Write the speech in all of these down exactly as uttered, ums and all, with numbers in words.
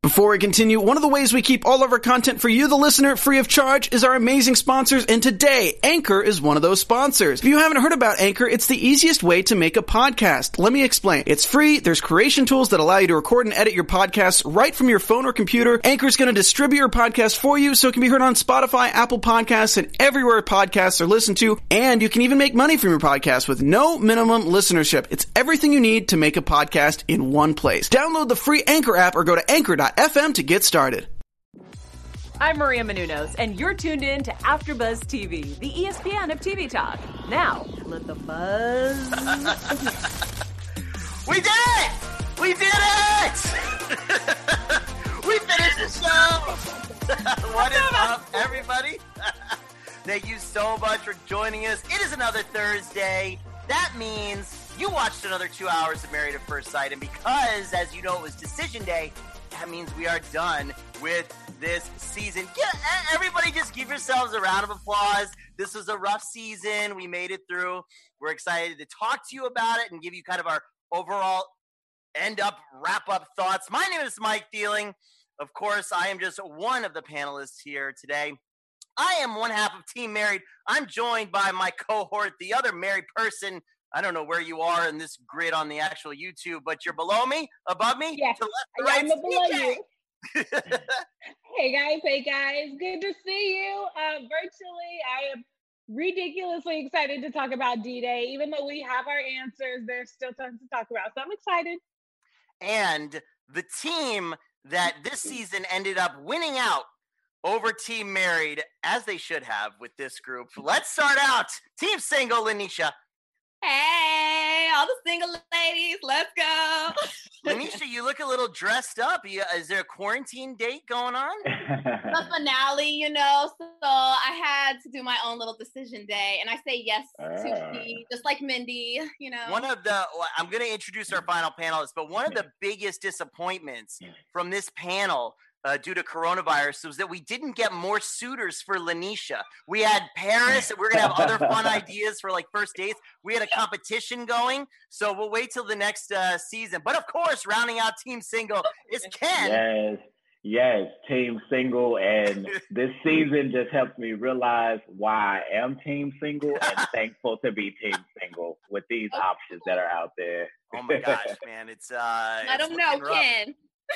Before we continue, one of the ways we keep all of our content for you, the listener, free of charge is our amazing sponsors, and today, Anchor is one of those sponsors. If you haven't heard about Anchor, it's the easiest way to make a podcast. Let me explain. It's free, there's creation tools that allow you to record and edit your podcasts right from your phone or computer. Anchor's going to distribute your podcast for you so it can be heard on Spotify, Apple Podcasts, and everywhere podcasts are listened to, and you can even make money from your podcast with no minimum listenership. It's everything you need to make a podcast in one place. Download the free Anchor app or go to anchor dot f m to get started. I'm Maria Menounos, and you're tuned in to AfterBuzz T V, the E S P N of T V talk. Now, let the buzz. We did it! We did it! We finished the show! What is up, everybody? Thank you so much for joining us. It is another Thursday. That means you watched another two hours of Married at First Sight, and because, as you know, it was decision day, that means we are done with this season. Get, everybody just give yourselves a round of applause. This was a rough season. We made it through. We're excited to talk to you about it and give you kind of our overall end-up, wrap-up thoughts. My name is Mike Thieling. Of course, I am just one of the panelists here today. I am one half of Team Married. I'm joined by my cohort, the other married person. I don't know where you are in this grid on the actual YouTube, but you're below me, above me? Yes, to left, to yeah, right, I'm below you. you. Hey guys, hey guys, good to see you uh, virtually. I am ridiculously excited to talk about D-Day. Even though we have our answers, there's still tons to talk about, so I'm excited. And the team that this season ended up winning out over Team Married, as they should have with this group. Let's start out. Team Single, Lanisha. Hey, all the single ladies, let's go. Lanisha, you look a little dressed up. You, is there a quarantine date going on? The finale, you know, so I had to do my own little decision day, and I say yes uh. to be just like Mindy, you know. One of the, I'm going to introduce our final panelists, but one of the biggest disappointments from this panel Uh, due to coronavirus was that we didn't get more suitors for Lanisha. We had Paris, and we're going to have other fun ideas for like first dates. We had a competition going, so we'll wait till the next uh, season. But of course, rounding out Team Single is Ken. Yes, yes, Team Single. And this season just helps me realize why I am Team Single and thankful to be Team Single with these options that are out there. Oh my gosh, man. It's, uh, I don't know, rough. Ken.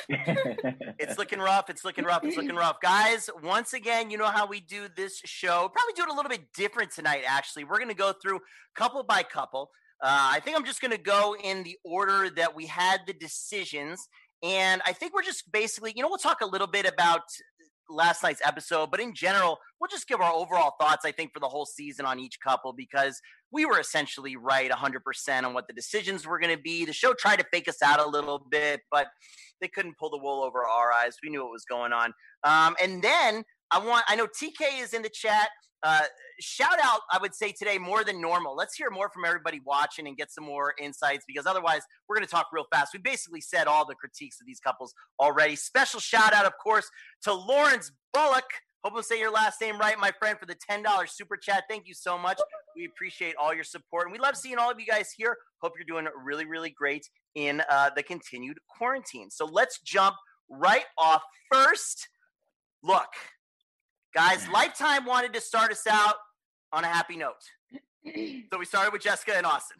It's looking rough. It's looking rough. It's looking rough. Guys, once again, you know how we do this show. Probably do it a little bit different tonight, actually. We're going to go through couple by couple. Uh, I think I'm just going to go in the order that we had the decisions. And I think we're just basically, you know, we'll talk a little bit about last night's episode, but in general, we'll just give our overall thoughts, I think, for the whole season on each couple, because we were essentially right one hundred percent on what the decisions were going to be. The show tried to fake us out a little bit, but they couldn't pull the wool over our eyes. We knew what was going on. Um, and then I want, I know T K is in the chat. Uh, shout out, I would say today more than normal. Let's hear more from everybody watching and get some more insights, because otherwise we're going to talk real fast. We basically said all the critiques of these couples already. Special shout out, of course, to Lawrence Bullock. Hope I'm saying your last name right, my friend, for the ten dollars super chat. Thank you so much. We appreciate all your support, and we love seeing all of you guys here. Hope you're doing really, really great in uh, the continued quarantine. So let's jump right off. First, look, guys, Lifetime wanted to start us out on a happy note. So we started with Jessica and Austin.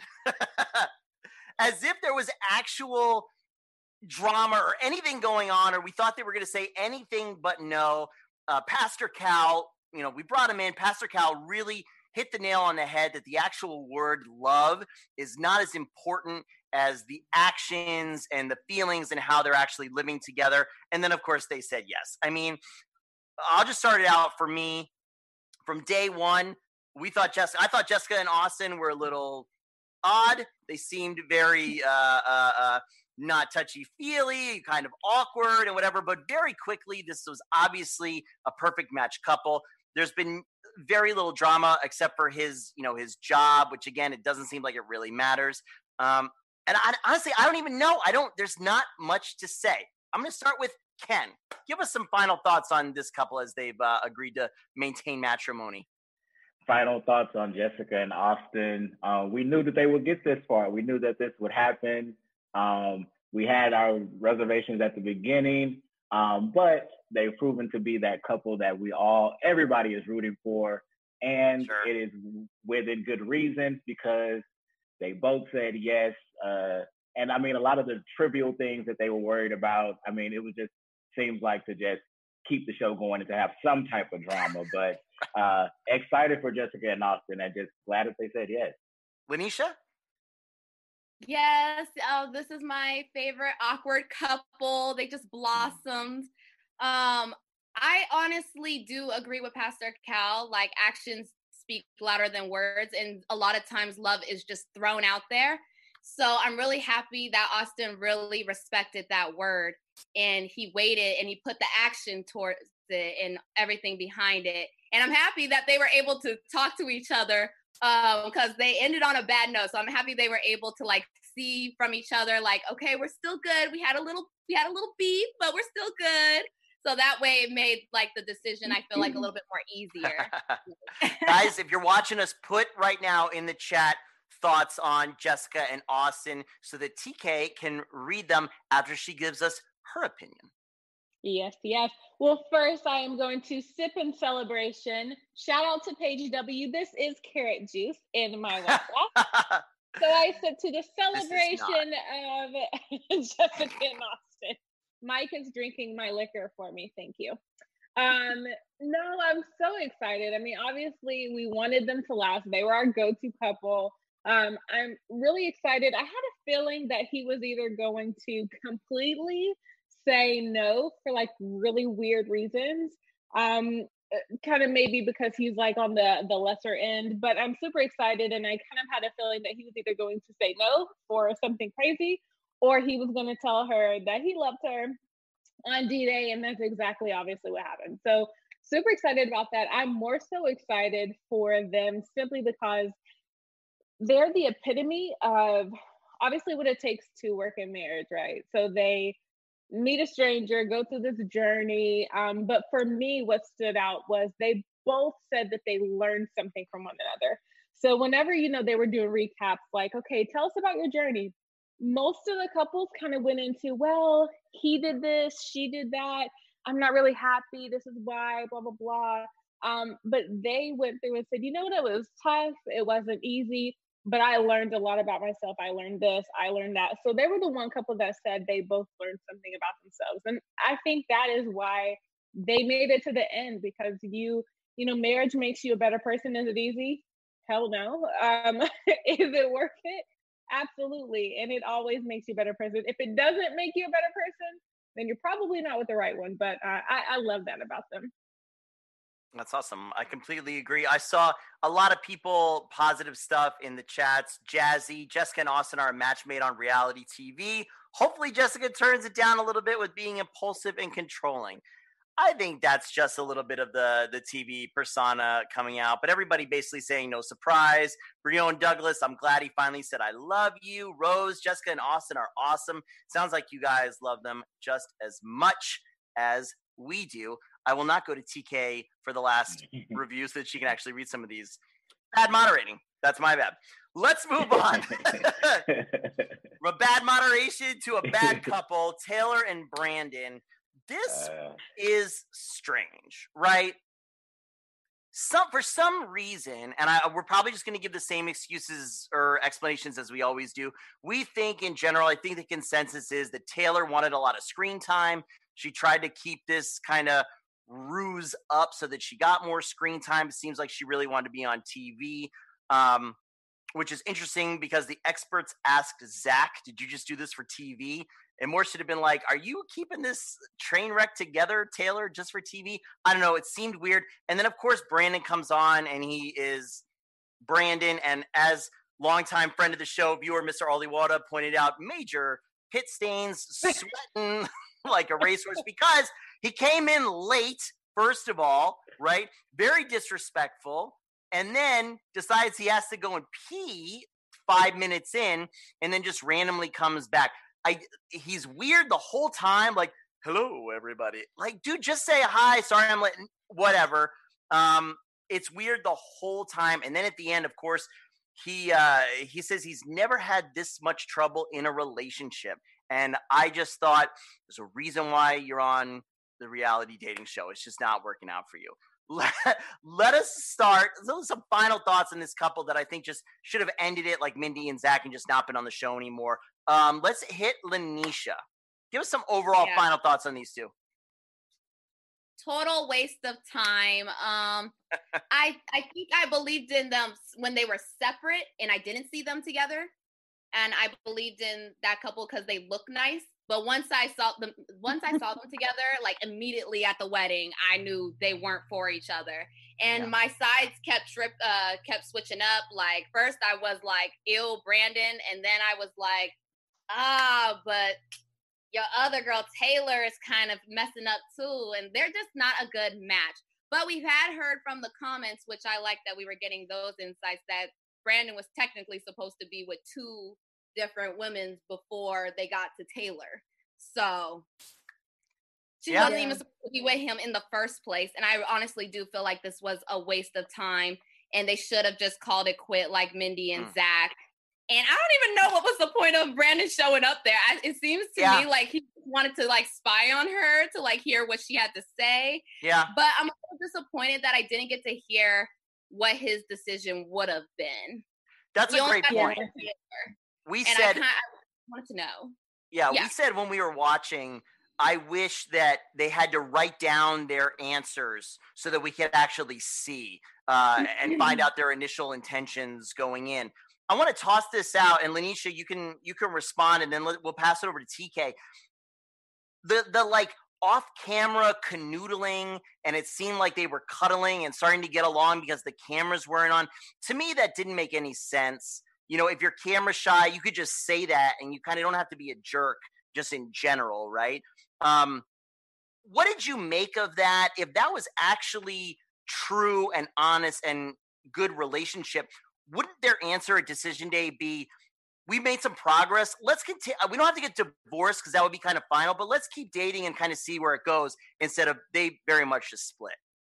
As if there was actual drama or anything going on, or we thought they were going to say anything but no. Uh, Pastor Cal, you know, we brought him in. Pastor Cal really hit the nail on the head that the actual word love is not as important as the actions and the feelings and how they're actually living together. And then, of course, they said yes. I mean, I'll just start it out for me. From day one, we thought Jessica, I thought Jessica and Austin were a little odd. They seemed very uh, uh, uh, not touchy-feely, kind of awkward and whatever. But very quickly, this was obviously a perfect match couple. There's been very little drama except for his, you know, his job, which again, it doesn't seem like it really matters. Um, and I, honestly, I don't even know. I don't. There's not much to say. I'm going to start with Ken. Give us some final thoughts on this couple as they've uh, agreed to maintain matrimony. Final thoughts on Jessica and Austin. Uh, we knew that they would get this far. We knew that this would happen. Um, we had our reservations at the beginning. Um, but they've proven to be that couple that we all, everybody is rooting for. And sure. It is within good reason because they both said yes. Uh, and I mean, a lot of the trivial things that they were worried about, I mean, it was just seems like to just keep the show going and to have some type of drama. But uh, excited for Jessica and Austin and just glad that they said yes. Lanisha? Yes, oh, this is my favorite awkward couple. They just blossomed. Um, I honestly do agree with Pastor Cal. Like, actions speak louder than words, and a lot of times love is just thrown out there. So I'm really happy that Austin really respected that word, and he waited and he put the action towards it and everything behind it. And I'm happy that they were able to talk to each other because um, they ended on a bad note. So I'm happy they were able to like see from each other, like, okay, we're still good. We had a little, we had a little beef, but we're still good. So that way it made like the decision, I feel like, a little bit more easier. Guys, if you're watching us, put right now in the chat thoughts on Jessica and Austin so that T K can read them after she gives us her opinion. Yes, yes. Well, first I am going to sip in celebration. Shout out to Paige W. This is carrot juice in my water. So I sip to the celebration of Jessica and Austin. Mike is drinking my liquor for me. Thank you. Um, no, I'm so excited. I mean, obviously we wanted them to last. They were our go-to couple. Um, I'm really excited. I had a feeling that he was either going to completely say no for like really weird reasons. Um, kind of maybe because he's like on the, the lesser end, but I'm super excited. And I kind of had a feeling that he was either going to say no for something crazy, or he was going to tell her that he loved her on D-Day. And that's exactly obviously what happened. So super excited about that. I'm more so excited for them simply because they're the epitome of obviously what it takes to work in marriage, right? So they meet a stranger, go through this journey. Um, but for me, what stood out was they both said that they learned something from one another. So whenever, you know, they were doing recaps, like, okay, tell us about your journey. Most of the couples kind of went into, well, he did this, she did that. I'm not really happy. This is why, blah, blah, blah. Um, but they went through and said, you know what, it was tough. It wasn't easy. But I learned a lot about myself. I learned this, I learned that. So they were the one couple that said they both learned something about themselves. And I think that is why they made it to the end, because you, you know, marriage makes you a better person. Is it easy? Hell no. Um, is it worth it? Absolutely. And it always makes you a better person. If it doesn't make you a better person, then you're probably not with the right one. But uh, I, I love that about them. That's awesome. I completely agree. I saw a lot of people, positive stuff in the chats. Jazzy, Jessica and Austin are a match made on reality T V. Hopefully Jessica turns it down a little bit with being impulsive and controlling. I think that's just a little bit of the, the T V persona coming out, but everybody basically saying no surprise. Brion Douglas, I'm glad he finally said, I love you. Rose, Jessica and Austin are awesome. Sounds like you guys love them just as much as we do. I will not go to T K for the last review so that she can actually read some of these. Bad moderating. That's my bad. Let's move on. From a bad moderation to a bad couple, Taylor and Brandon. This uh, is strange, right? Some for some reason, and I, we're probably just going to give the same excuses or explanations as we always do. We think in general, I think the consensus is that Taylor wanted a lot of screen time. She tried to keep this kind of ruse up so that she got more screen time. It seems like she really wanted to be on T V, um, which is interesting because the experts asked Zach, did you just do this for T V? And Moore should have been like, are you keeping this train wreck together, Taylor, just for T V? I don't know. It seemed weird. And then, of course, Brandon comes on, and he is Brandon. And as longtime friend of the show, viewer Mister Oliwada pointed out, major pit stains, sweating like a racehorse because he came in late, first of all, right? Very disrespectful. And then decides he has to go and pee five minutes in and then just randomly comes back. I he's weird the whole time, like, hello, everybody. Like, dude, just say hi. Sorry, I'm late. Whatever. Um, it's weird the whole time. And then at the end, of course, he uh, he says he's never had this much trouble in a relationship. And I just thought there's a reason why you're on the reality dating show. It's just not working out for you. Let, let us start. Those are some final thoughts on this couple that I think just should have ended it like Mindy and Zach and just not been on the show anymore. Um, let's hit Lanisha. Give us some overall yeah. final thoughts on these two. Total waste of time. Um, I I think I believed in them when they were separate and I didn't see them together. And I believed in that couple because they look nice. But once I saw them, once I saw them together, like immediately at the wedding, I knew they weren't for each other. And yeah. my sides kept trip, uh, kept switching up. Like first I was like, ew, Brandon. And then I was like, ah, but your other girl, Taylor, is kind of messing up too. And they're just not a good match. But we've had heard from the comments, which I like that we were getting those insights, that Brandon was technically supposed to be with two different women before they got to Taylor. So she yeah. wasn't even supposed to be with him in the first place. And I honestly do feel like this was a waste of time and they should have just called it quit like Mindy and mm. Zach. And I don't even know what was the point of Brandon showing up there. I, it seems to yeah. me like he wanted to like spy on her to like hear what she had to say. Yeah. But I'm a little disappointed that I didn't get to hear what his decision would have been. That's we a great point. We and said, I, kinda, I wanted to know. Yeah, yeah, we said when we were watching, I wish that they had to write down their answers so that we could actually see uh, and find out their initial intentions going in. I want to toss this out, and Lanisha, you can you can respond, and then we'll pass it over to T K. The the like off-camera canoodling, and it seemed like they were cuddling and starting to get along because the cameras weren't on. To me, that didn't make any sense. You know, if you're camera shy, you could just say that and you kind of don't have to be a jerk just in general, right? Um, what did you make of that? If that was actually true and honest and good relationship, wouldn't their answer at decision day be, we made some progress. Let's continue. We don't have to get divorced because that would be kind of final, but let's keep dating and kind of see where it goes instead of they very much just split.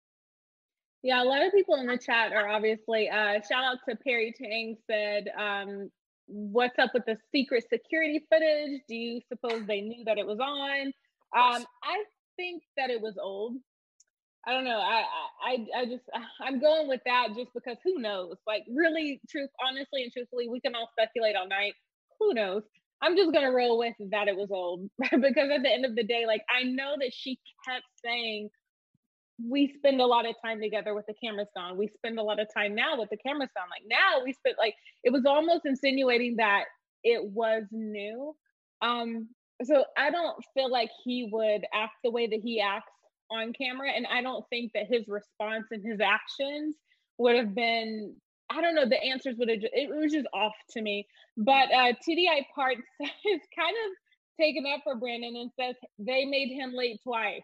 Yeah, a lot of people in the chat are obviously, uh, shout out to Perry Tang said, um, what's up with the secret security footage? Do you suppose they knew that it was on? Um, I think that it was old. I don't know. I, I, I just, I'm going with that just because who knows? Like really, truth, honestly and truthfully, we can all speculate all night. Who knows? I'm just going to roll with that it was old because at the end of the day, like I know that she kept saying, we spend a lot of time together with the cameras on. We spend a lot of time now with the cameras on. Like now we spent like, it was almost insinuating that it was new. Um, so I don't feel like he would act the way that he acts on camera. And I don't think that his response and his actions would have been, I don't know, the answers would have, it was just off to me. But uh, T D I Park is kind of taken up for Brandon and says they made him late twice.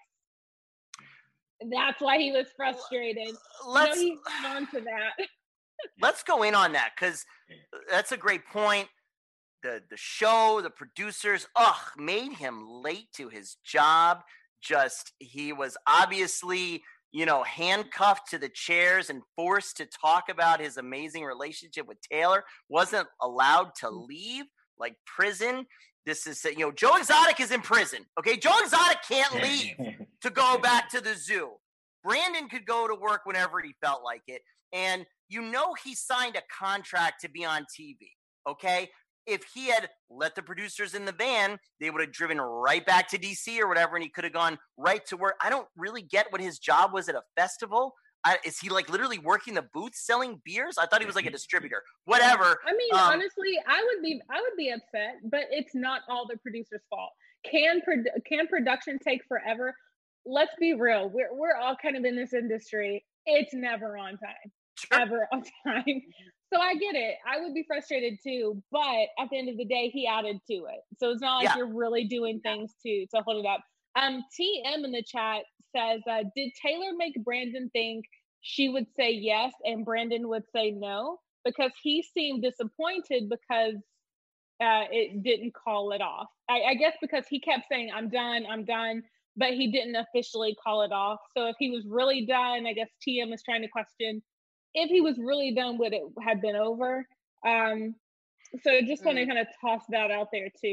That's why he was frustrated. Let's, you know, he's on to that. Let's go in on that because that's a great point. The the show, the producers, ugh, made him late to his job. Just, he was obviously, you know, handcuffed to the chairs and forced to talk about his amazing relationship with Taylor. Wasn't allowed to leave, like prison. This is, you know, Joe Exotic is in prison, okay? Joe Exotic can't leave to go back to the zoo. Brandon could go to work whenever he felt like it. And you know he signed a contract to be on T V, okay? If he had let the producers in the van, they would have driven right back to D C or whatever, and he could have gone right to work. I don't really get what his job was at a festival. I, is he like literally working the booth selling beers? I thought he was like a distributor. Whatever. I mean, um, honestly, I would be I would be upset, but it's not all the producer's fault. Can pro- can production take forever? Let's be real. We're we're all kind of in this industry. It's never on time. Sure. Ever on time. So I get it. I would be frustrated too, but at the end of the day, he added to it. So it's not like yeah. you're really doing things to to hold it up. Um, T M in the chat says, uh, did Taylor make Brandon think she would say yes and Brandon would say no? Because he seemed disappointed because uh, it didn't call it off. I, I guess because he kept saying, I'm done, I'm done, but he didn't officially call it off. So if he was really done, I guess T M is trying to question if he was really done with it had been over. Um, so just want to mm. kind of toss that out there too.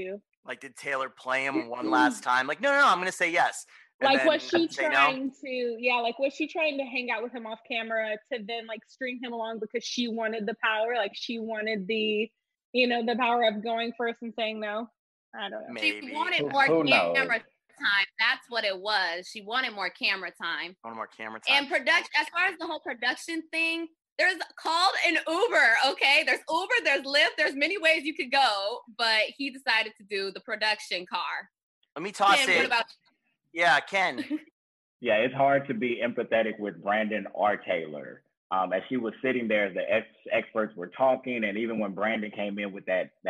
Like, did Taylor play him one last time? Like, no, no, no, I'm going to say yes. And like, was she trying no? to, yeah, like, was she trying to hang out with him off camera to then, like, string him along because she wanted the power? Like, she wanted the, you know, the power of going first and saying no? I don't know. Maybe. She wanted more Who camera knows? time. That's what it was. She wanted more camera time. Wanted more camera time. And production, as far as the whole production thing, there's called an Uber, okay? There's Uber, there's Lyft, there's many ways you could go, but he decided to do the production car. Let me toss Ken, it. What about Yeah, Ken. Yeah, it's hard to be empathetic with Brandon or Taylor. Um, as she was sitting there, the ex- experts were talking, and even when Brandon came in with that that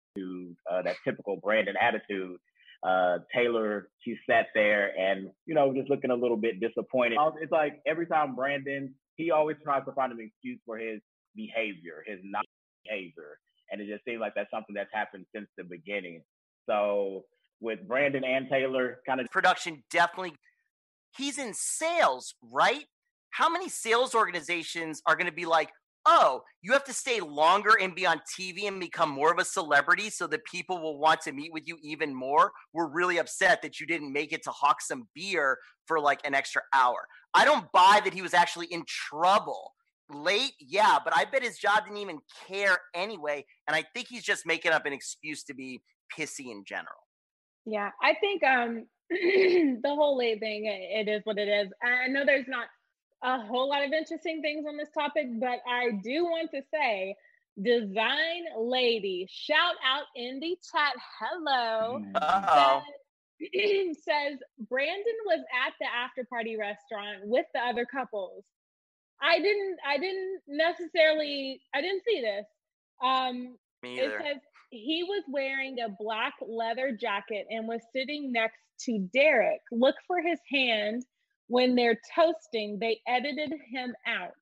uh, that typical Brandon attitude, uh, Taylor, she sat there and, you know, just looking a little bit disappointed. It's like every time Brandon, he always tries to find an excuse for his behavior, his non-behavior. And it just seems like that's something that's happened since the beginning. So with Brandon and Taylor, kind of production, definitely, he's in sales, right? How many sales organizations are going to be like, oh, you have to stay longer and be on T V and become more of a celebrity so that people will want to meet with you even more? We're really upset that you didn't make it to hawk some beer for like an extra hour. I don't buy that he was actually in trouble. Late, yeah, but I bet his job didn't even care anyway. And I think he's just making up an excuse to be pissy in general. Yeah, I think um, the whole late thing, it is what it is. I know there's not a whole lot of interesting things on this topic, but I do want to say, Design Lady, shout out in the chat, hello. Uh-oh. Says, says, Brandon was at the after party restaurant with the other couples. I didn't, I didn't necessarily, I didn't see this. Um, Me either. It says he was wearing a black leather jacket and was sitting next to Derek. Look for his hand. When they're toasting, they edited him out.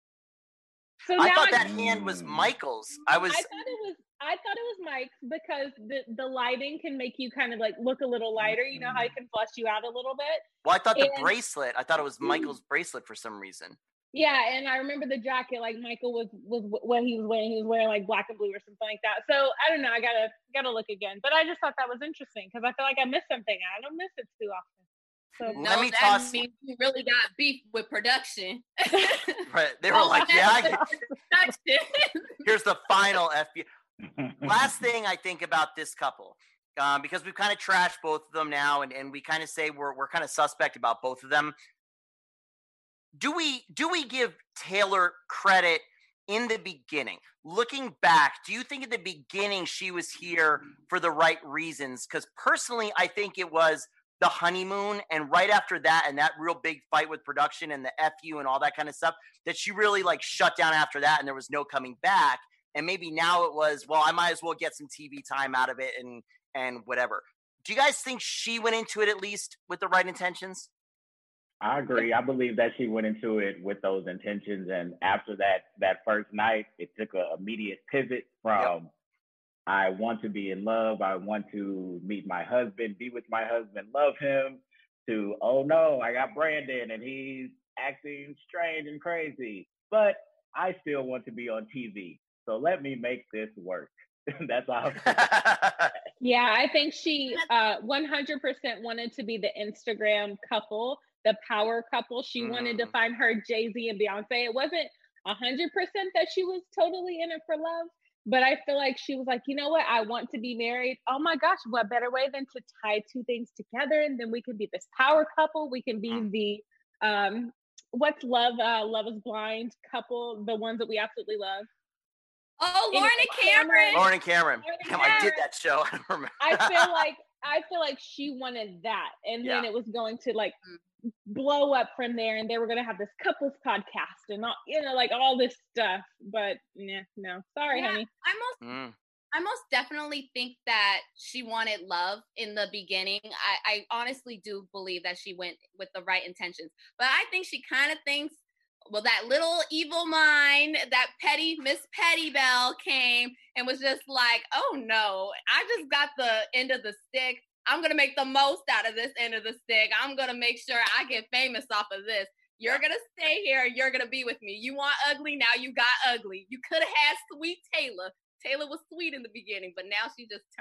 So I now thought I, that hand was Michael's. I was. I thought it was. I thought it was Mike's because the the lighting can make you kind of like look a little lighter. You know how it can flush you out a little bit. Well, I thought the and, bracelet. I thought it was Michael's bracelet for some reason. Yeah, and I remember the jacket. Like Michael was was what he was wearing. He was wearing like black and blue or something like that. So I don't know. I gotta gotta look again. But I just thought that was interesting because I feel like I missed something. I don't miss it too often. So, no, Let me that toss. means you really got beef with production. Right. They were like, yeah. I get... Here's the final F B I. Last thing I think about this couple, um, because we've kind of trashed both of them now, and, and we kind of say we're we're kind of suspect about both of them. Do we do we give Taylor credit in the beginning? Looking back, do you think at the beginning she was here for the right reasons? Because personally, I think it was the honeymoon, and right after that, and that real big fight with production and the F U and all that kind of stuff, that she really like shut down after that, and there was no coming back. And maybe now it was, well, I might as well get some T V time out of it and and whatever. Do you guys think she went into it at least with the right intentions? I agree. I believe that she went into it with those intentions, and after that that first night, it took an immediate pivot from yep. I want to be in love, I want to meet my husband, be with my husband, love him, to, oh no, I got Brandon and he's acting strange and crazy, but I still want to be on T V. So let me make this work. That's all. Yeah, I think she uh, one hundred percent wanted to be the Instagram couple, the power couple. She mm. wanted to find her Jay-Z and Beyonce. It wasn't one hundred percent that she was totally in it for love. But I feel like she was like, you know what? I want to be married. Oh my gosh, what better way than to tie two things together? And then we can be this power couple. We can be the, um, what's love, uh, Love is Blind couple, the ones that we absolutely love. Oh, Lauren and Cameron. Lauren and Cameron. Lauren and Damn, Cameron. I did that show. I don't remember. I feel like, I feel like she wanted that. And then yeah. it was going to like blow up from there, and they were going to have this couples podcast and all, you know, like all this stuff. But nah, no, sorry, yeah, honey. I most, mm. I most definitely think that she wanted love in the beginning. I, I honestly do believe that she went with the right intentions, but I think she kind of thinks, well, that little evil mind, that petty Miss Pettibelle came and was just like, oh no, I just got the end of the stick. I'm going to make the most out of this end of the stick. I'm going to make sure I get famous off of this. You're going to stay here. You're going to be with me. You want ugly. Now you got ugly. You could have had sweet Taylor. Taylor was sweet in the beginning, but now she just turned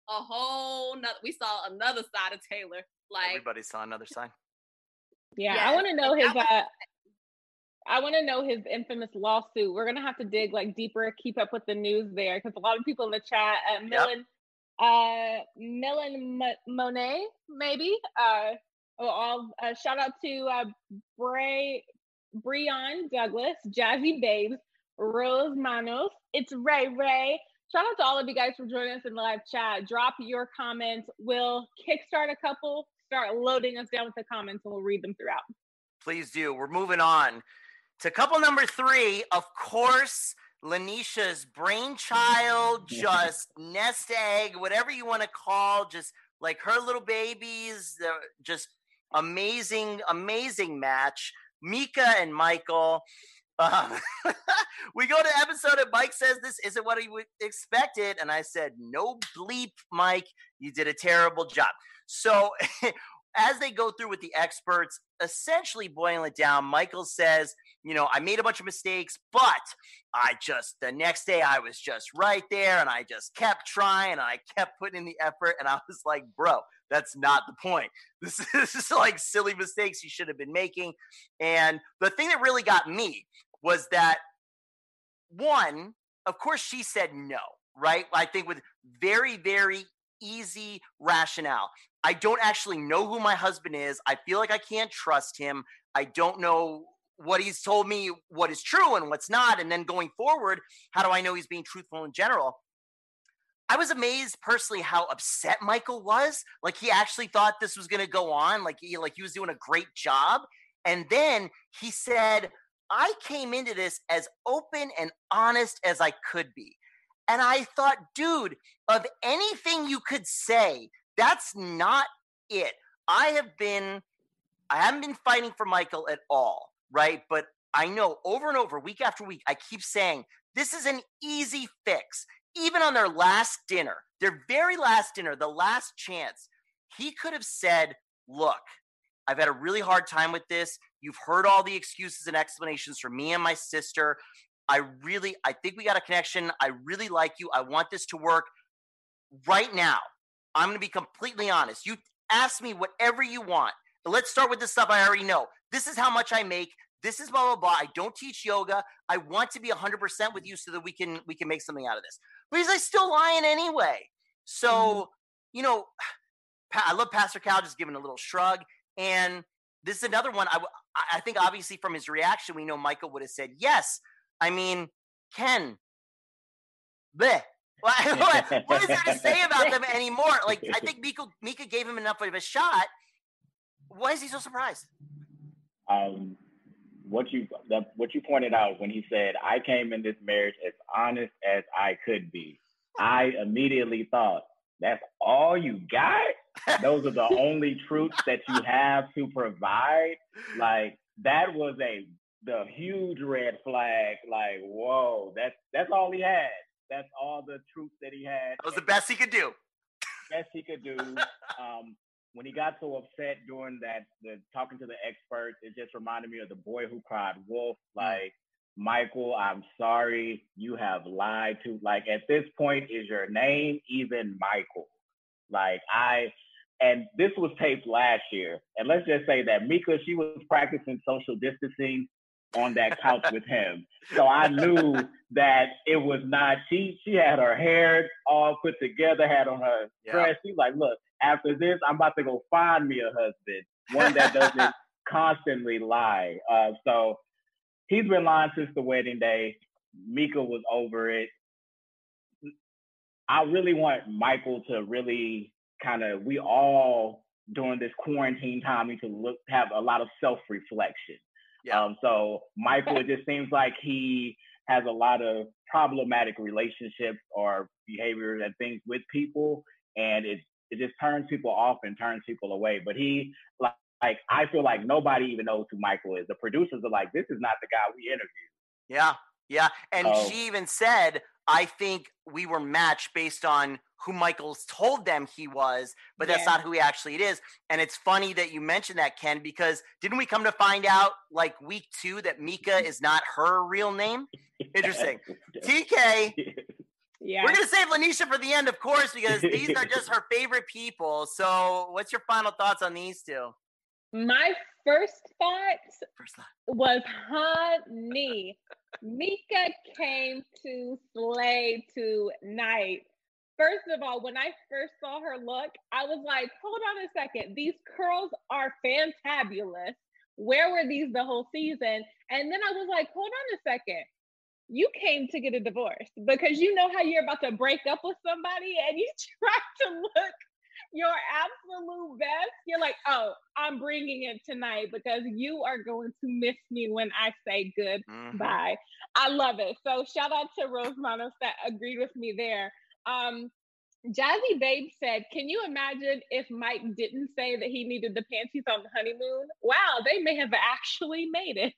a whole nother, we saw another side of Taylor. Like everybody saw another side. Yeah, yeah, I want to know his. was- Uh, I want to know his infamous lawsuit. We're gonna have to dig like deeper, keep up with the news there, because a lot of people in the chat, uh, Millen, yep. uh, Millen M- Monet, maybe. Uh, all uh, shout out to uh, Bray, Breon Douglas, Jazzy Babes, Rose Manos. It's Ray Ray. Shout out to all of you guys for joining us in the live chat. Drop your comments. We'll kickstart a couple. Start loading us down with the comments, and we'll read them throughout. Please do. We're moving on to couple number three. Of course, Lanisha's brainchild, just nest egg, whatever you want to call, just like her little babies, uh, just amazing, amazing match. Mika and Michael. Um, we go to the episode and Mike says this isn't what he would expected. And I said, no bleep, Mike, you did a terrible job. So as they go through with the experts, essentially boiling it down, Michael says, you know, I made a bunch of mistakes, but I just, the next day I was just right there and I just kept trying and I kept putting in the effort. And I was like, bro, that's not the point. This is, this is like silly mistakes you should have been making. And the thing that really got me was that, one, of course she said no, right? I think with very, very easy rationale. I don't actually know who my husband is. I feel like I can't trust him. I don't know what he's told me, what is true and what's not. And then going forward, how do I know he's being truthful in general? I was amazed personally how upset Michael was. Like he actually thought this was going to go on. Like he, like he was doing a great job. And then he said, I came into this as open and honest as I could be. And I thought, dude, of anything you could say, that's not it. I have been, I haven't been fighting for Michael at all, right? But I know over and over, week after week, I keep saying, this is an easy fix. Even on their last dinner, their very last dinner, the last chance, he could have said, look, I've had a really hard time with this. You've heard all the excuses and explanations from me and my sister. I really, I think we got a connection. I really like you. I want this to work. Right now, I'm going to be completely honest. You ask me whatever you want. But let's start with the stuff I already know. This is how much I make. This is blah, blah, blah. I don't teach yoga. I want to be one hundred percent with you so that we can we can make something out of this. But he's like still lying anyway. So, mm-hmm. you know, I love Pastor Cal just giving a little shrug. And this is another one. I, I think obviously from his reaction, we know Michael would have said yes. I mean, Ken, bleh. What, what is there to say about them anymore? Like, I think Mika, Mika gave him enough of a shot. Why is he so surprised? Um, what you the, what you pointed out when he said, I came in this marriage as honest as I could be. I immediately thought, that's all you got? Those are the only truths that you have to provide? Like, that was a the huge red flag. Like, whoa, that's that's all he had. That's all the truth that he had. That was the best he could do. Best he could do. Um, when he got so upset during that, the talking to the experts, it just reminded me of the boy who cried wolf. Like, Michael, I'm sorry, you have lied to. Like, at this point, is your name even Michael? Like, I, and this was taped last year. And let's just say that Mika, she was practicing social distancing on that couch with him. So I knew that it was not, she she had her hair all put together, had on her yeah. dress. She's like, look, after this, I'm about to go find me a husband, one that doesn't constantly lie. Uh, so he's been lying since the wedding day. Mika was over it. I really want Michael to really kind of, we all during this quarantine time need to look, have a lot of self-reflection. Yeah. Um, so Michael, it just seems like he has a lot of problematic relationships or behaviors and things with people, and it it just turns people off and turns people away. But he, like, like I feel like nobody even knows who Michael is. The producers are like, this is not the guy we interviewed. Yeah, yeah. And oh. she even said, I think we were matched based on who Michael's told them he was, but that's yeah. not who he actually is. And it's funny that you mentioned that, Ken, because didn't we come to find out like week two that Mika is not her real name? Interesting. T K, Yeah. We're going to save Lanisha for the end, of course, because these are just her favorite people. So what's your final thoughts on these two? My first thought, first thought. was, honey, Mika came to slay tonight. First of all, when I first saw her look, I was like, hold on a second. These curls are fantabulous. Where were these the whole season? And then I was like, hold on a second. You came to get a divorce because you know how you're about to break up with somebody and you try to look your absolute best. You're like, oh, I'm bringing it tonight because you are going to miss me when I say goodbye. Mm-hmm. I love it. So shout out to Rose Manos that agreed with me there. Um, Jazzy Babe said, can you imagine if Mike didn't say that he needed the panties on the honeymoon? Wow, they may have actually made it.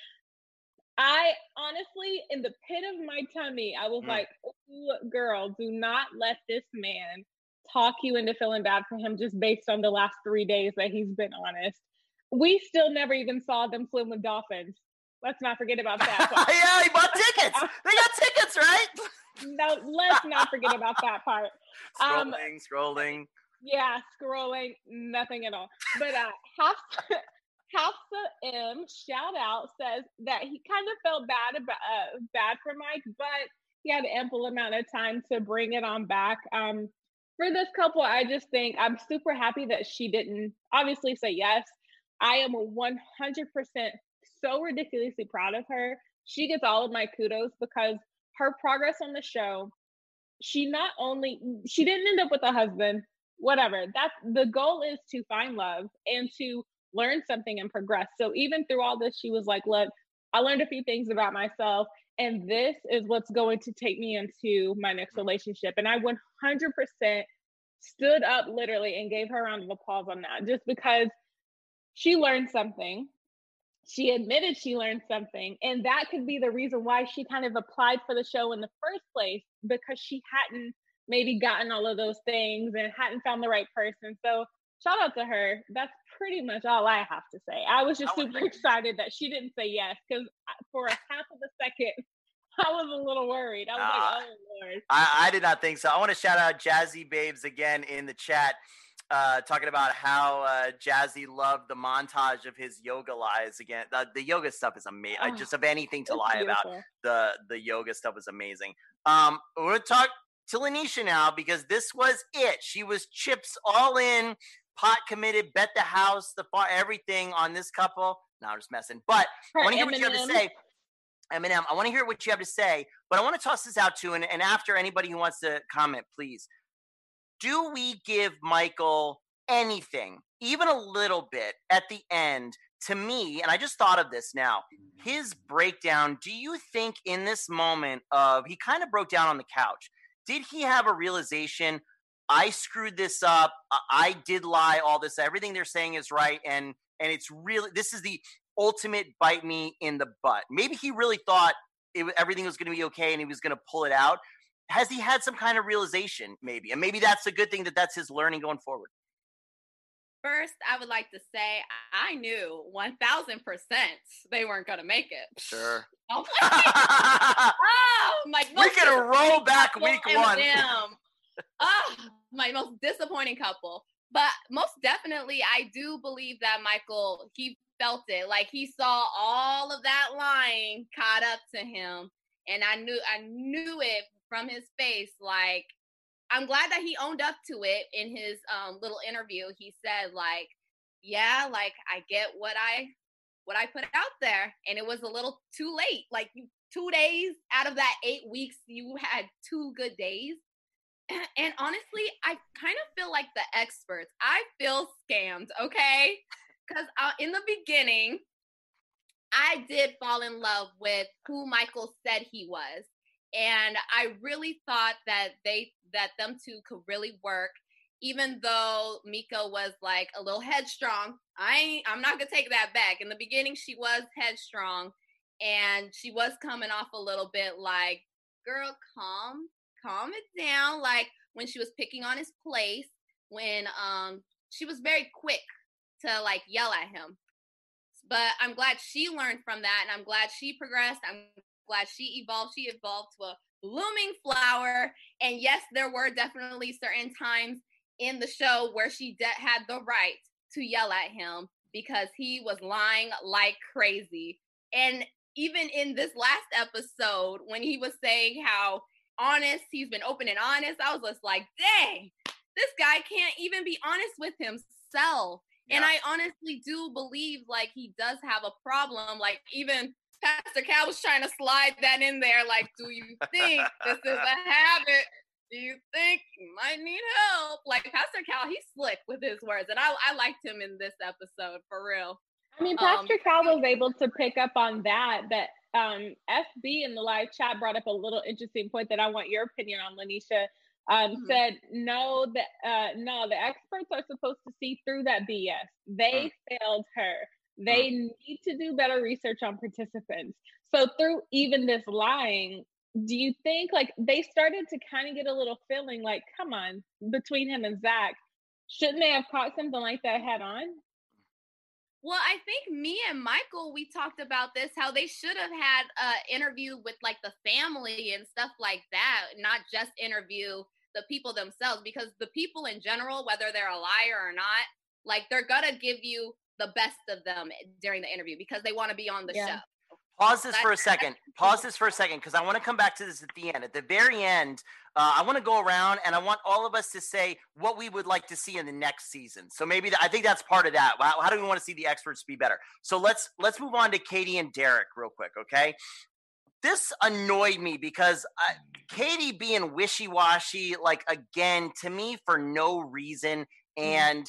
I honestly, in the pit of my tummy, I was mm. like, ooh, girl, do not let this man talk you into feeling bad for him just based on the last three days that he's been honest. We still never even saw them swim with dolphins. Let's not forget about that. So, yeah, he bought tickets. They got tickets, right? No, let's not forget about that part. Scrolling, um, scrolling. Yeah, scrolling, nothing at all. But uh, Hafsa, Hafsa M, shout out, says that he kind of felt bad about uh, bad for Mike, but he had ample amount of time to bring it on back. Um, for this couple, I just think I'm super happy that she didn't obviously say yes. I am one hundred percent so ridiculously proud of her. She gets all of my kudos because her progress on the show, she not only, she didn't end up with a husband, whatever. That's the goal, is to find love and to learn something and progress. So even through all this, she was like, look, I learned a few things about myself, and this is what's going to take me into my next relationship. And I one hundred percent stood up literally and gave her a round of applause on that, just because she learned something. She admitted she learned something, and that could be the reason why she kind of applied for the show in the first place, because she hadn't maybe gotten all of those things and hadn't found the right person. So shout out to her. That's pretty much all I have to say. I was just super excited that she didn't say yes, because for a half of a second, I was a little worried. I was uh, like, oh, Lord. I, I did not think so. I want to shout out Jazzy Babes again in the chat. Uh, talking about how uh, Jazzy loved the montage of his yoga lies again. The, the yoga stuff is amazing. Oh, just of anything to lie beautiful. about, the the yoga stuff was amazing. Um, we're going to talk to Lanisha now, because this was it. She was chips all in, pot committed, bet the house, the far, everything on this couple. No, I'm just messing. But Her I want to hear what you have to say. Eminem, I want to hear what you have to say, but I want to toss this out to, and, and after anybody who wants to comment, please. Do we give Michael anything, even a little bit, at the end? To me, and I just thought of this now, his breakdown, do you think in this moment of, he kind of broke down on the couch, did he have a realization, I screwed this up, I did lie, all this, everything they're saying is right, and and it's really, this is the ultimate bite me in the butt? Maybe he really thought it, everything was going to be okay and he was going to pull it out. Has he had some kind of realization, maybe? And maybe that's a good thing, that that's his learning going forward. First, I would like to say I knew one thousand percent they weren't going to make it. Sure. Oh, my We're going to roll back week one. Oh, my most disappointing couple. But most definitely, I do believe that Michael, he felt it. Like, he saw all of that lying caught up to him. And I knew, I knew it from his face. Like, I'm glad that he owned up to it in his um, little interview. He said, like, yeah, like, I get what I, what I put out there. And it was a little too late. Like, you, two days out of that eight weeks, you had two good days. And honestly, I kind of feel like the experts. I feel scammed, okay? Because uh, in the beginning, I did fall in love with who Michael said he was. And I really thought that they that them two could really work, even though Mika was like a little headstrong. I ain't, I'm not going to take that back. In the beginning, she was headstrong, and she was coming off a little bit like, girl, calm, calm it down. Like when she was picking on his place, when um she was very quick to like yell at him. But I'm glad she learned from that, and I'm glad she progressed. I'm glad she evolved. She evolved to a blooming flower. And yes, there were definitely certain times in the show where she de- had the right to yell at him because he was lying like crazy. And even in this last episode, when he was saying how honest, he's been open and honest, I was just like, dang, this guy can't even be honest with himself. Yeah. And I honestly do believe like he does have a problem. Like even Pastor Cal was trying to slide that in there. Like, do you think this is a habit? Do you think you might need help? Like Pastor Cal, he's slick with his words. And I, I liked him in this episode, for real. I mean, Pastor um, Cal was able to pick up on that, that um, F B in the live chat brought up a little interesting point that I want your opinion on, Lanisha. Um, mm-hmm. Said, no, the, uh, no, the experts are supposed to see through that B S. They mm. failed her. They mm. need to do better research on participants. So through even this lying, do you think like they started to kind of get a little feeling like, come on, between him and Zach, shouldn't they have caught something like that head on? Well, I think me and Michael, we talked about this, how they should have had an interview with like the family and stuff like that, not just interview the people themselves, because the people in general, whether they're a liar or not, like they're gonna give you the best of them during the interview because they want to be on the yeah. show. Pause this for a second. Pause this for a second because I want to come back to this at the end. At the very end, uh, I want to go around and I want all of us to say what we would like to see in the next season. So maybe the, I think that's part of that. How, how do we want to see the experts be better? So let's let's move on to Katie and Derek real quick, okay? This annoyed me because uh, Katie being wishy-washy, like again, to me for no reason. And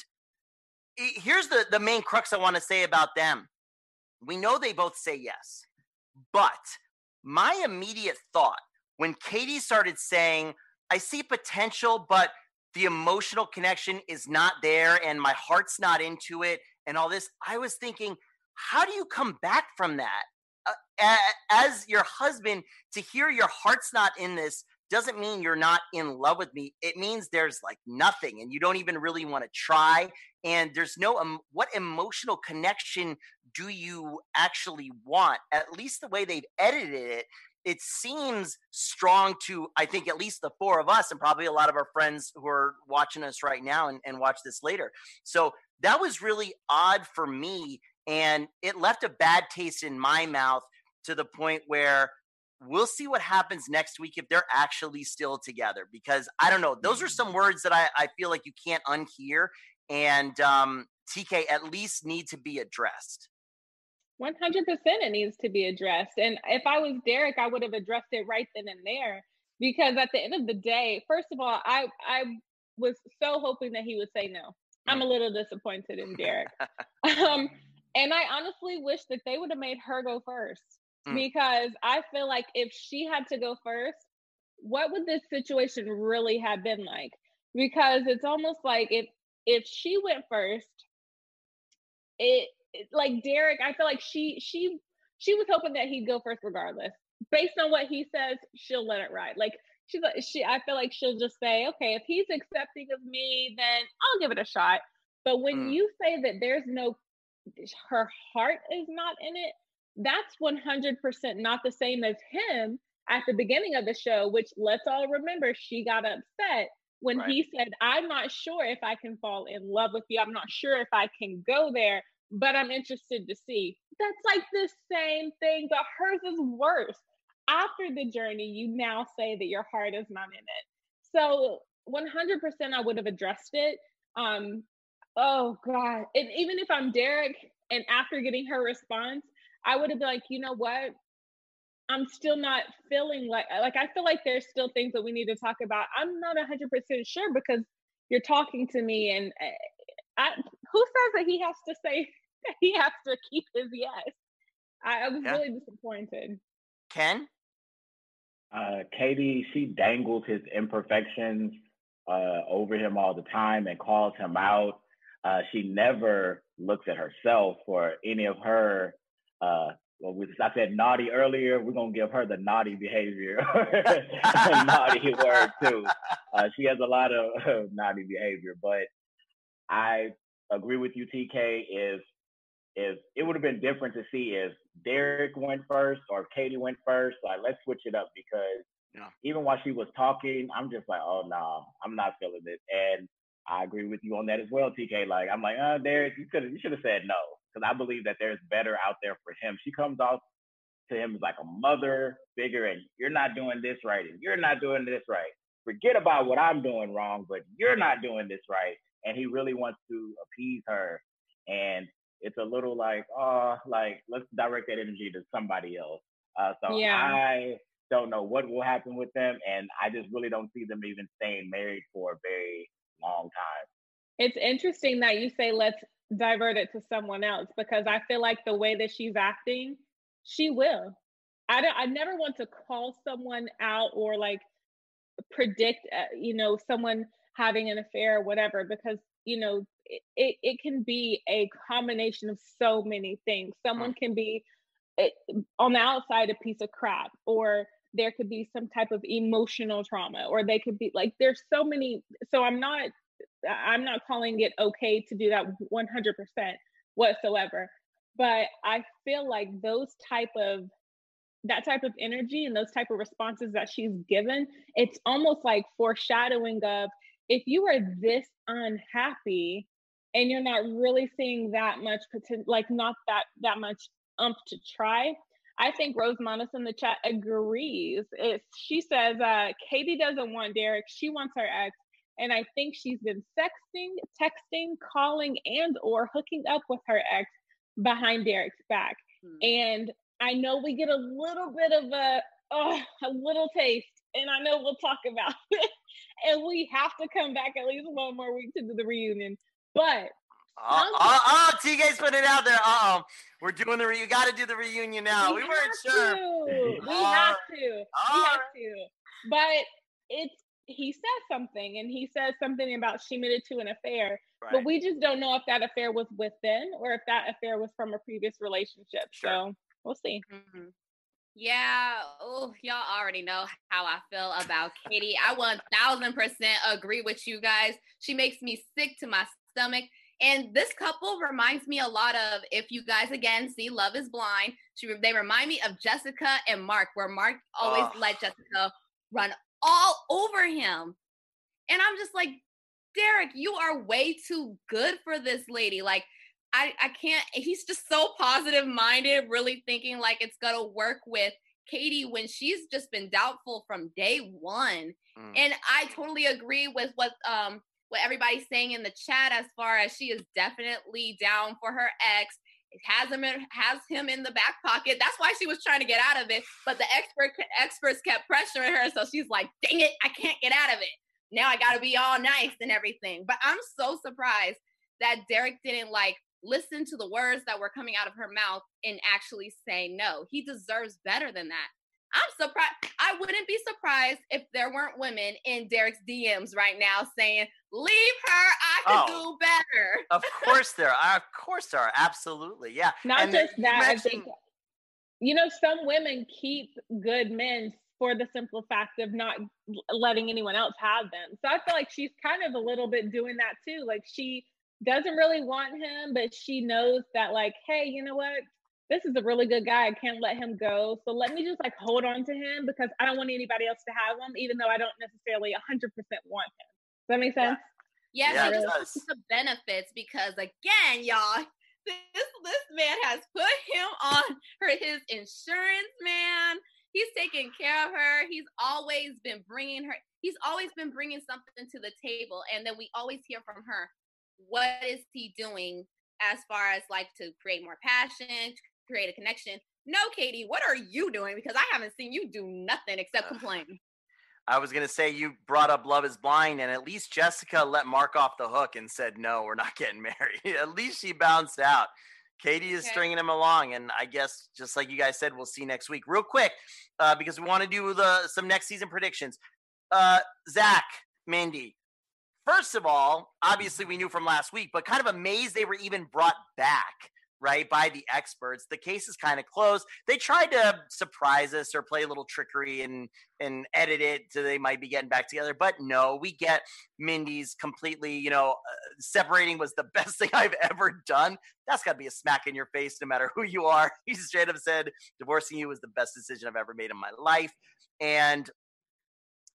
it, here's the the main crux I want to say about them. We know they both say yes. But my immediate thought when Katie started saying, I see potential, but the emotional connection is not there and my heart's not into it and all this, I was thinking, how do you come back from that? Uh, as your husband, to hear your heart's not in this doesn't mean you're not in love with me. It means there's like nothing and you don't even really want to try. And there's no, um, what emotional connection do you actually want? At least the way they've edited it, it seems strong to, I think, at least the four of us and probably a lot of our friends who are watching us right now and, and watch this later. So that was really odd for me. And it left a bad taste in my mouth to the point where we'll see what happens next week if they're actually still together. Because I don't know, those are some words that I, I feel like you can't unhear. And um, T K at least need to be addressed. one hundred percent it needs to be addressed. And if I was Derek, I would have addressed it right then and there. Because at the end of the day, first of all, I, I was so hoping that he would say no. I'm a little disappointed in Derek. um, and I honestly wish that they would have made her go first. Mm. Because I feel like if she had to go first, what would this situation really have been like? Because it's almost like if if she went first, it, it like Derek, I feel like she she she was hoping that he'd go first regardless. Based on what he says, she'll let it ride. Like she's like she I feel like she'll just say, okay, if he's accepting of me, then I'll give it a shot. But when mm. you say that there's no, her heart is not in it, that's one hundred percent not the same as him at the beginning of the show, which let's all remember, she got upset when right. he said, I'm not sure if I can fall in love with you. I'm not sure if I can go there, but I'm interested to see. That's like the same thing, but hers is worse. After the journey, you now say that your heart is not in it. So one hundred percent I would have addressed it. Um, oh God. And even if I'm Derek and after getting her response, I would have been like, you know what? I'm still not feeling like, like, I feel like there's still things that we need to talk about. I'm not one hundred percent sure because you're talking to me and I, who says that he has to say, he has to keep his yes? I, I was yeah. really disappointed. Ken? Uh, Katie, she dangles his imperfections uh, over him all the time and calls him out. Uh, she never looks at herself or any of her uh, well, I said naughty earlier. We're going to give her the naughty behavior, naughty word too. Uh, she has a lot of uh, naughty behavior, but I agree with you, T K. If, if it would have been different to see if Derek went first or if Katie went first, like let's switch it up because yeah. even while she was talking, I'm just like, oh, no, nah, I'm not feeling it. And I agree with you on that as well, T K. Like, I'm like, oh, Derek, you could you should have said no. Because I believe that there's better out there for him. She comes off to him as like a mother figure, and you're not doing this right, and you're not doing this right. Forget about what I'm doing wrong, but you're not doing this right. And he really wants to appease her. And it's a little like, oh, like, let's direct that energy to somebody else. Uh, so yeah. I don't know what will happen with them. And I just really don't see them even staying married for a very long time. It's interesting that you say, let's divert it to someone else, because I feel like the way that she's acting, she will. I don't, I never want to call someone out or like predict, uh, you know, someone having an affair or whatever, because, you know, it, it, it can be a combination of so many things. Someone can be it, on the outside a piece of crap, or there could be some type of emotional trauma, or they could be like, there's so many. So I'm not, I'm not calling it okay to do that one hundred percent whatsoever. But I feel like those type of, that type of energy and those type of responses that she's given, it's almost like foreshadowing of, if you are this unhappy and you're not really seeing that much potential, like not that, that much umph to try. I think Rose Monis in the chat agrees. It's, she says, uh, Katie doesn't want Derek. She wants her ex. And I think she's been sexting, texting, calling, and or hooking up with her ex behind Derek's back. Hmm. And I know we get a little bit of a, oh, a little taste. And I know we'll talk about it. And we have to come back at least one more week to do the reunion. But Oh, oh, oh, T K's putting it out there. Uh-oh. We're doing the re- you got to do the reunion now. We, we weren't sure. To. We uh, have to. We uh, have to. But it's, he says something, and he says something about she admitted to an affair. Right. But we just don't know if that affair was with them or if that affair was from a previous relationship. Sure. So we'll see. Mm-hmm. Yeah. Oh, y'all already know how I feel about Katie. I one thousand percent agree with you guys. She makes me sick to my stomach. And this couple reminds me a lot of, if you guys, again, see Love is Blind, she, they remind me of Jessica and Mark, where Mark always oh. let Jessica run all over him. And I'm just like, Derek, you are way too good for this lady. Like, I, I can't, he's just so positive minded, really thinking like it's going to work with Katie when she's just been doubtful from day one. Mm. And I totally agree with what, um, what everybody's saying in the chat, as far as she is definitely down for her ex. It has him in, has him in the back pocket. That's why she was trying to get out of it. But the expert experts kept pressuring her. So she's like, dang it, I can't get out of it. Now I got to be all nice and everything. But I'm so surprised that Derek didn't like listen to the words that were coming out of her mouth and actually say no. He deserves better than that. I'm surprised. I wouldn't be surprised if there weren't women in Derek's D Ms right now saying, leave her, I can oh, do better. Of course there are. Of course there are. Absolutely. Yeah. Not and just that. Mentioned... I think, you know, some women keep good men for the simple fact of not letting anyone else have them. So I feel like she's kind of a little bit doing that too. Like, she doesn't really want him, but she knows that, like, hey, you know what? This is a really good guy. I can't let him go. So let me just like hold on to him, because I don't want anybody else to have him, even though I don't necessarily one hundred percent want him. Does that make sense? Yeah, yeah, she just wants the benefits, because again, y'all, this this man has put him on her his insurance, man. He's taking care of her. He's always been bringing her. He's always been bringing something to the table, and then we always hear from her. What is he doing as far as like to create more passion, create a connection? No, Katie, what are you doing? Because I haven't seen you do nothing except complain. I was going to say, you brought up Love is Blind, and at least Jessica let Mark off the hook and said, no, we're not getting married. At least she bounced out. Katie is okay. stringing him along, and I guess just like you guys said, we'll see next week. Real quick, uh, because we want to do the some next season predictions. Uh, Zach, Mindy, first of all, obviously we knew from last week, but kind of amazed they were even brought back, right, by the experts. The case is kind of closed. They tried to surprise us or play a little trickery and and edit it so they might be getting back together. But no, we get Mindy's completely, you know, uh, separating was the best thing I've ever done. That's got to be a smack in your face no matter who you are. He straight up said, divorcing you was the best decision I've ever made in my life. And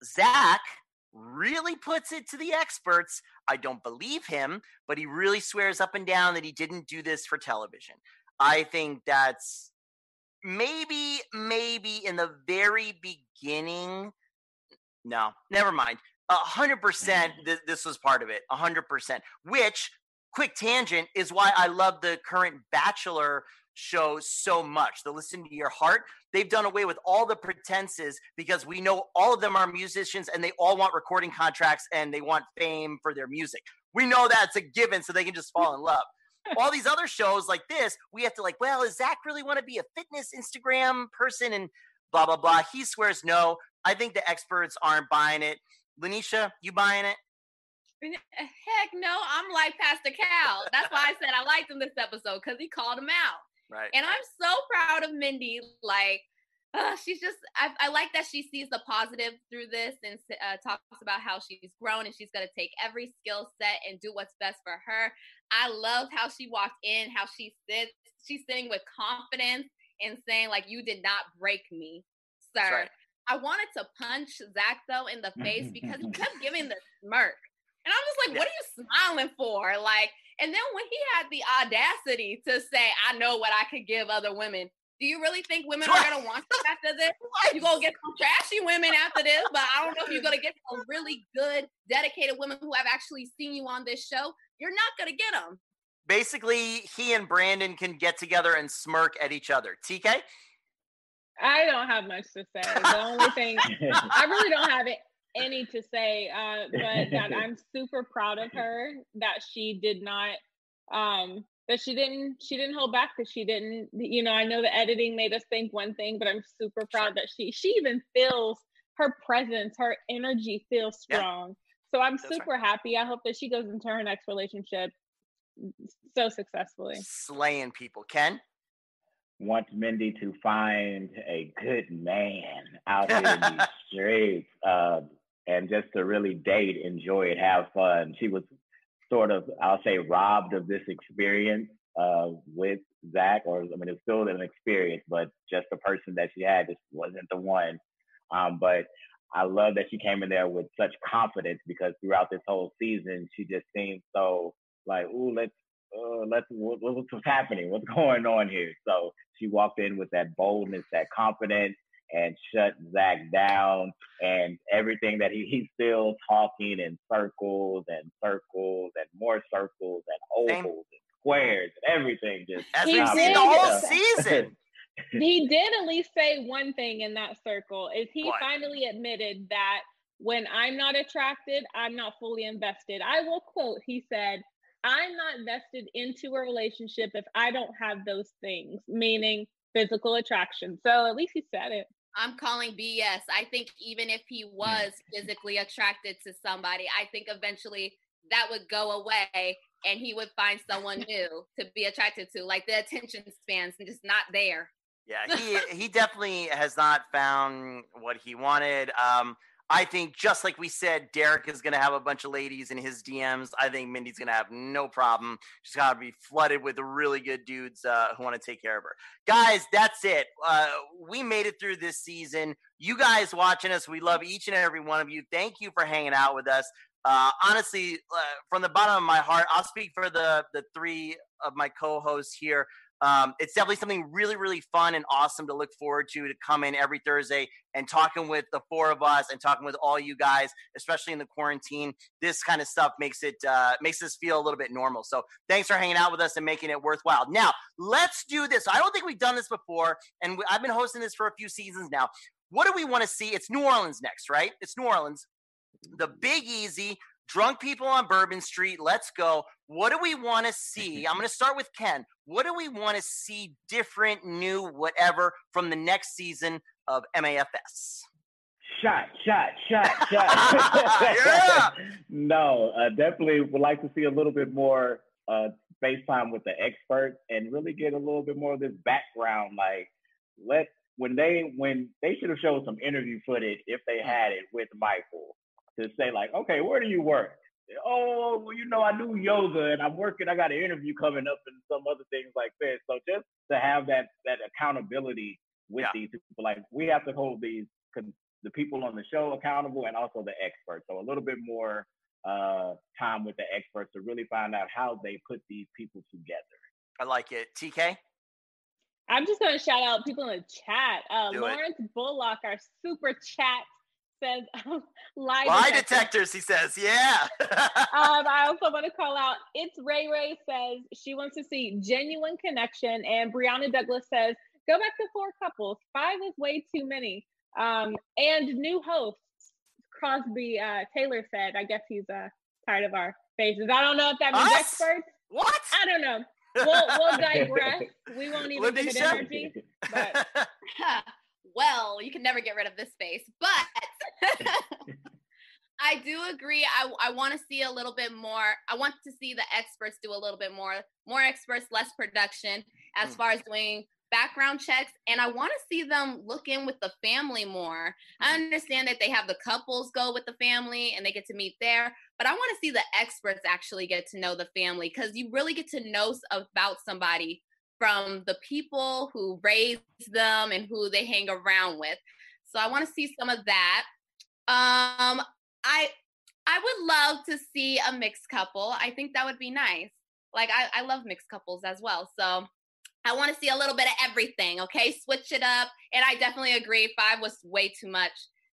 Zach really puts it to the experts. I don't believe him, but he really swears up and down that he didn't do this for television. I think that's maybe, maybe in the very beginning. No, never mind. A hundred percent this was part of it. A hundred percent. Which, quick tangent, is why I love the current Bachelor show so much. The Listen to Your Heart. They've done away with all the pretenses because we know all of them are musicians and they all want recording contracts and they want fame for their music. We know that's a given, so they can just fall in love. All these other shows like this, we have to like, well, does Zach really want to be a fitness Instagram person and blah, blah, blah. He swears no. I think the experts aren't buying it. Lanisha, you buying it? Heck no, I'm like Pastor Cal. That's why I said I liked him this episode, because he called him out. Right. And I'm so proud of Mindy. Like, uh, she's just, I, I like that she sees the positive through this and uh, talks about how she's grown and she's going to take every skill set and do what's best for her. I loved how she walked in, how she sits. She's sitting with confidence and saying, like, you did not break me, sir. Right. I wanted to punch Zach, though, in the face because he kept giving the smirk. And I'm just like, yeah. What are you smiling for? Like, and then when he had the audacity to say, I know what I could give other women. Do you really think women are going to want you after this? You're going to get some trashy women after this, but I don't know if you're going to get some really good, dedicated women who have actually seen you on this show. You're not going to get them. Basically, he and Brandon can get together and smirk at each other. T K? I don't have much to say. The only thing, I really don't have it. any to say, uh, but that I'm super proud of her that she did not, um, that she didn't, she didn't hold back, that she didn't, you know, I know the editing made us think one thing, but I'm super proud that she, she even feels her presence, her energy feels strong. Yeah. So I'm That's super right. happy. I hope that she goes into her next relationship so successfully. Slaying people. Ken? Want Mindy to find a good man out here in these streets, uh, and just to really date, enjoy it, have fun. She was sort of, I'll say, robbed of this experience uh, with Zach, or I mean, it's still an experience, but just the person that she had just wasn't the one. Um, but I love that she came in there with such confidence, because throughout this whole season, she just seemed so like, ooh, let's, uh, let's, what, what's happening? What's going on here? So she walked in with that boldness, that confidence, and shut Zach down, and everything that he, he's still talking in circles and circles and more circles and ovals Same. and squares and everything. Just as we've seen the whole season. He did at least say one thing in that circle, is he what? finally admitted that when I'm not attracted, I'm not fully invested. I will quote, he said, I'm not invested into a relationship if I don't have those things, meaning physical attraction. So at least he said it. I'm calling B S. I think even if he was physically attracted to somebody, I think eventually that would go away and he would find someone new to be attracted to. Like the attention spans and just not there. Yeah, he he definitely has not found what he wanted. Um, I think just like we said, Derek is going to have a bunch of ladies in his D Ms. I think Mindy's going to have no problem. She's got to be flooded with really good dudes uh, who want to take care of her. Guys, that's it. Uh, we made it through this season. You guys watching us, we love each and every one of you. Thank you for hanging out with us. Uh, honestly, uh, from the bottom of my heart, I'll speak for the, the three of my co-hosts here. Um, it's definitely something really, really fun and awesome to look forward to, to come in every Thursday and talking with the four of us and talking with all you guys, especially in the quarantine. This kind of stuff makes it, uh, makes us feel a little bit normal. So thanks for hanging out with us and making it worthwhile. Now, let's do this. I don't think we've done this before, and we, I've been hosting this for a few seasons now. What do we want to see? It's New Orleans next, right? It's New Orleans. The Big Easy. Drunk people on Bourbon Street. Let's go. What do we want to see? I'm going to start with Ken. What do we want to see different, new, whatever from the next season of M A F S? Shot, shot, shot, shot. Yeah. No, uh, definitely would like to see a little bit more uh, space time with the experts and really get a little bit more of this background. Like, let when they when they should have showed some interview footage if they had it with Michael. To say like, okay, where do you work? Oh, well, you know, I do yoga and I'm working. I got an interview coming up and some other things like this. So just to have that that accountability with yeah. these people, like we have to hold these the people on the show accountable and also the experts. So a little bit more uh, time with the experts to really find out how they put these people together. I like it. T K? I'm just going to shout out people in the chat. Uh, Do Lawrence it. Bullock, our super chat, says um, lie, lie detectors. detectors, he says. Yeah. um, I also want to call out, it's Ray Ray says she wants to see genuine connection. And Brianna Douglas says, go back to four couples. Five is way too many. Um, and new hosts, Crosby uh, Taylor said, I guess he's uh, tired of our faces. I don't know if that means Us? experts. What? I don't know. We'll, we'll digress. We won't even What give did it he say? energy. But Well, you can never get rid of this space, but I do agree. I, I want to see a little bit more. I want to see the experts do a little bit more, more experts, less production as mm. far as doing background checks. And I want to see them look in with the family more. I understand that they have the couples go with the family and they get to meet there, but I want to see the experts actually get to know the family, because you really get to know about somebody from the people who raised them and who they hang around with. So I want to see some of that. Um, I I would love to see a mixed couple. I think that would be nice. Like, I, I love mixed couples as well. So I want to see a little bit of everything, okay? Switch it up. And I definitely agree. Five was way too much.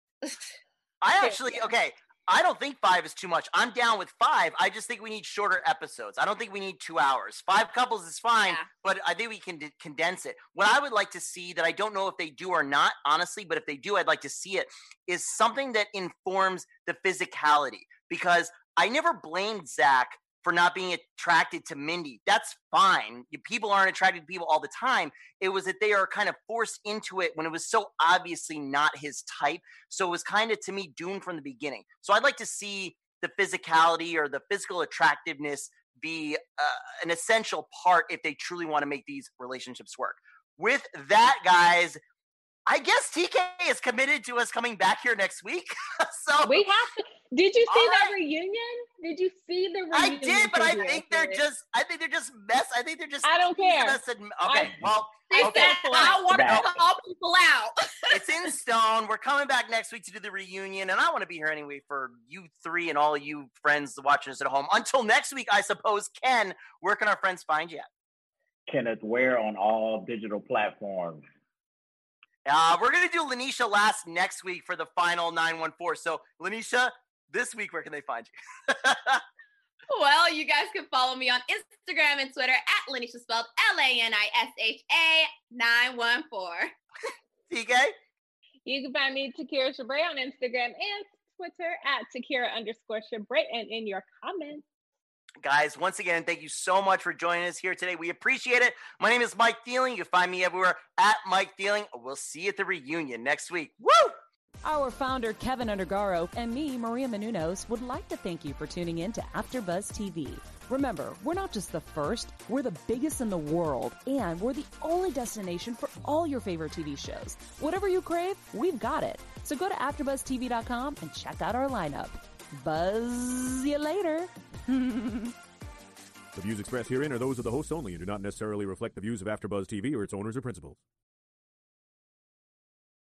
I actually, okay, I don't think five is too much. I'm down with five. I just think we need shorter episodes. I don't think we need two hours. Five couples is fine, yeah. but I think we can d- condense it. What I would like to see, that I don't know if they do or not, honestly, but if they do, I'd like to see it, is something that informs the physicality. Because I never blamed Zach for not being attracted to Mindy. That's fine. People aren't attracted to people all the time. It was that they are kind of forced into it when it was so obviously not his type. So it was kind of, to me, doomed from the beginning. So I'd like to see the physicality or the physical attractiveness be uh, an essential part if they truly want to make these relationships work. With that, guys, I guess T K is committed to us coming back here next week. So we have to. Did you see right. that reunion? Did you see the reunion? I did, but I think they're just, I think they're just mess. I think they're just. I don't care. And, okay, I, well, they okay. said, I want to call people out. It's in stone. We're coming back next week to do the reunion, and I want to be here anyway for you three and all of you friends watching us at home. Until next week, I suppose. Ken, where can our friends find you at? Kenneth Ware on all digital platforms. Uh, we're going to do Lanisha last next week for the final nine one four. So, Lanisha, this week, where can they find you? Well, you guys can follow me on Instagram and Twitter at Lanisha, spelled L A N I S H A nine one four. T K? You can find me, Takira Shabre, on Instagram and Twitter at Takira underscore Shabre, and in your comments. Guys, once again, thank you so much for joining us here today. We appreciate it. My name is Mike Thieling. You can find me everywhere at Mike Thieling. We'll see you at the reunion next week. Woo! Our founder, Kevin Undergaro, and me, Maria Menounos, would like to thank you for tuning in to AfterBuzz T V. Remember, we're not just the first, we're the biggest in the world, and we're the only destination for all your favorite T V shows. Whatever you crave, we've got it. So go to after buzz t v dot com and check out our lineup. Buzz you later. The views expressed herein are those of the hosts only and do not necessarily reflect the views of AfterBuzz T V or its owners or principals.